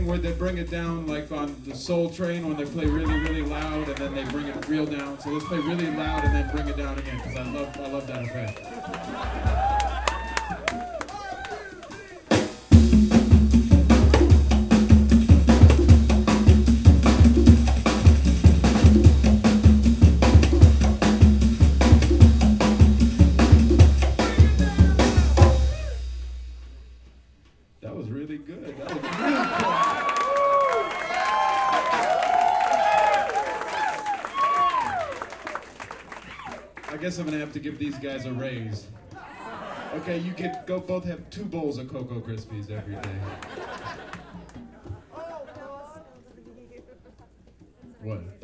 where they bring it down like on the Soul Train when they play really, really loud and then they bring it real down. So let's play really loud and then bring it down again because I love that effect. That was really good. That was really cool. I guess I'm gonna have to give these guys a raise. Okay, you can go both have 2 bowls of Cocoa Krispies every day. What?